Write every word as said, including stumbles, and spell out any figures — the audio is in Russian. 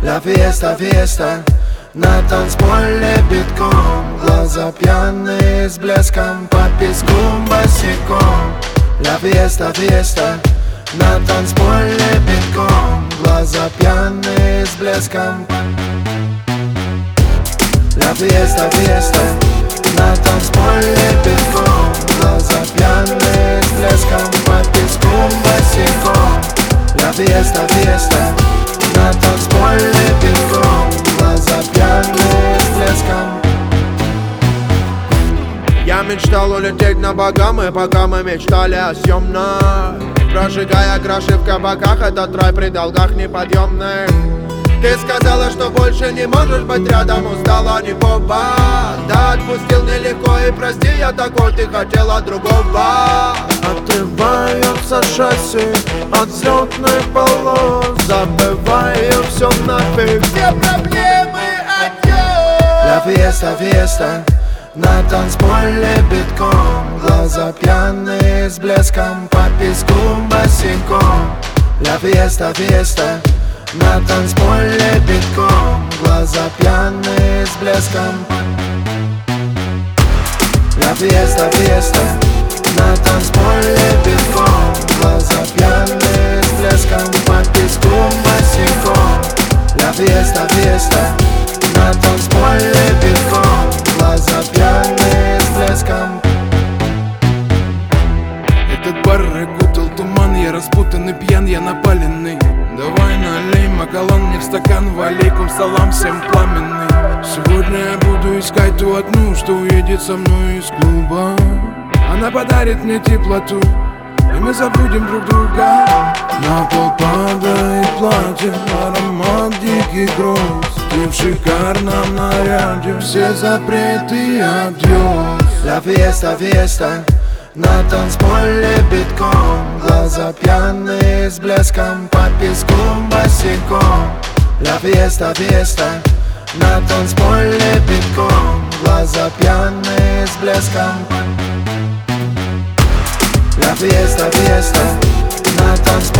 ля фиеста, фиеста. На танцполе битком, глаза пьяные с блеском, по песку босиком. Ля фиеста, фиеста. На танцполе битком, глаза пьяные с блеском. Ля фиеста, фиеста. На танцполе битком, глаза пьяные с блеском, по песку босиком. Ля фиеста, фиеста. На танцполе битком, глаза пьяные с блеском. Я мечтал улететь на Багамы, пока мы мечтали о съемной. Прожигая гроши в кабаках, этот рай при долгах неподъемных. Ты сказала, что больше не можешь быть рядом, устала не повод. Да отпустил нелегко и прости, я такой, ты хотела другого. Отрываются шасси от взлетных полос, забываю все нафиг, все проблемы, адьос. Ля фиеста, фиеста. На танцполе битком, глаза пьяные с блеском, по песку босиком. Ля фиеста, фиеста. На танцполе битком, глаза пьяные с блеском. Ля фиеста, фиеста. На танцполе битком, глаза пьяные с блеском, по песку босиком. Ля фиеста, фиеста. На танцполе битком, глаза пьяные с блеском. Этот бар окутал туман, я распутанный, пьян, я напаленный. Давай налей макалон мне в стакан, валейкум салам, всем пламенный. Сегодня я буду искать ту одну, что уедет со мной из клуба. Она подарит мне теплоту, и мы забудем друг друга. На пол падает платье, аромат дикий груз. Ты в шикарном наряде, все запреты адьос. Ля фиеста, фиеста. На танцполе битком, глаза пьяные с блеском, по песку босиком. Ля фиеста, фиеста. На танцполе битком, глаза пьяные с блеском. Ля фиеста, фиеста. На танцполе